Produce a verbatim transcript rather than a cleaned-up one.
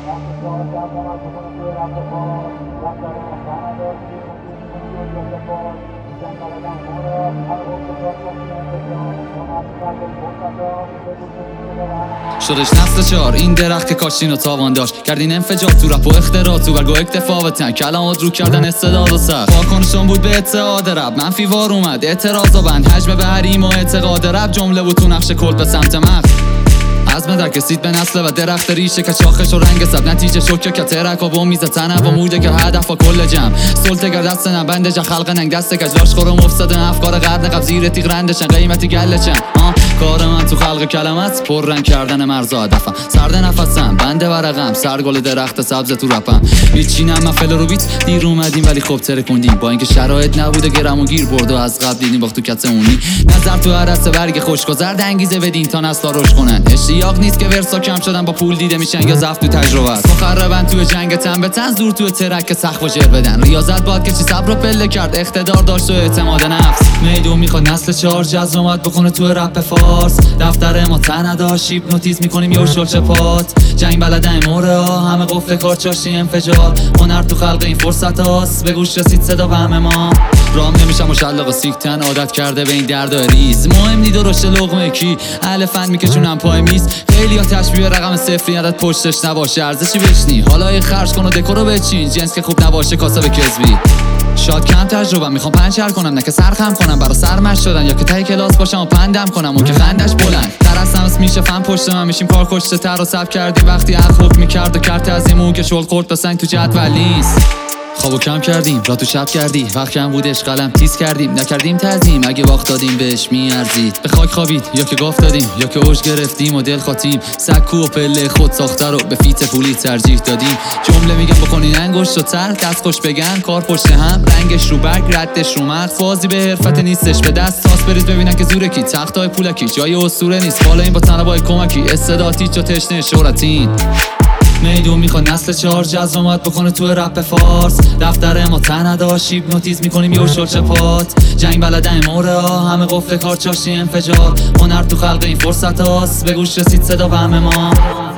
شدش نسل چهار این درخت که کاشتین و تاوان داشت، کردین انفجار تو رپ و اختراع، تو برگو اکتفا و تن کلمات رو کردن استعداد و سر واکنشون بود به اتحاد رپ، منفی وار اومد اعتراض و بند حجم به حریم و اعتقاد رپ، جمله بود تو نقش کلت به سمت مغز عزم در کسید به نسل و درخت ریشه که چاخش و رنگ سب نتیجه شکر که ترک و میز تنه و موده که هدف و کل جمع سلطه گر دست نبنده جا خلق ننگ دست کجلاش خورم مفسد افکار قرن قبل زیر تیغ رندشن قیمتی گلچن کار من تو خلق کلمت پر رنگ کردن مرز و هدفم سرد نفسم بنده ورقم سرگل درخت سبز تو رپم میچینم من فل رو بیت دیر اومدیم ولی خب ترکوندیم با اینکه شرایط نبوده گرم و گیر برد و از قبل دیدیم باخت تو کت اونی نظر تو عرصه برگ خوشگذر انگیزه بدین تا نسلا رشد کنن اشتیاق نیست که ورسا کم شدن با پول دیده میشن یا ضعف تو تجربه است مخربن تو جنگ تن به تن زور تو ترک سخت و جر بدن ریاضت باد که چی صبر و پله کرد اقتدار داشت و اعتماد نفس میدون میخواد نسل چهار جذب اومد بکنه تو رپ فارس دفتر ما تن داشت هیپنوتیزم میکنیم یه شل چپات جنگ بلدن موره ها همه قفل کار چاشتی انفجار هنر تو خلق این فرصت هاست به گوش رسید صدا و همه ما رام نمیشم مشلق و سیکتن عادت کرده به این درد و ریز مهم نی درشت لقمه کی اهل فن میکشونم پای میز خیلی ها تشبیه رقم صفری عدد پشتش نباشه ارزشی بشنی حالا یه خرج کن و دکورو بچین جنس که خوب نباشه کاسه به کذبی شاد کم تجربه میخوام پنچر کنم نه که سرخم کنم برا سرمش شدن یا که تای کلاس باشم و پندم کنم و که خندش بلند ترسم اس میشه فن پشت من میشیم کار کشته تر و سب کردی وقتی اخوک میکرد و کرد تزیمون که شغل خورد بسنگ تو جدول نیست خوابو کم کردیم را تو شب کردی وقت کم بودش قلم تیز کردیم نکردیم تعظیم اگه باخت دادیم بهش میارزید به خاک خوابید یا که گاف دادیم یا که اوج گرفتیم و دل خاطیم سکو و پله خود ساخته رو به فیت پولی ترجیح دادیم جمله میگم بکنین انگشت و تر دست خوش بگن کار پشت هم رنگش رو برگ ردش رو مرد فازی به حرفت نیستش به دست تاس برید ببینن که زوره کی تختای پولکی جای اسطوره نیست بالا این با تنوای کمکی استعدادی چو تشنه شهرتین میدون میخواد نسل چهار جذب اومد بکنه تو رپ فارس دفتر ما تن داشت هیپنوتیزم میکنیم یه شل چپات جنگ بلدن موره ها همه قفل کار چاشتی انفجار هنر تو خلق این فرصت هاست به گوش رسید صدا و همه ما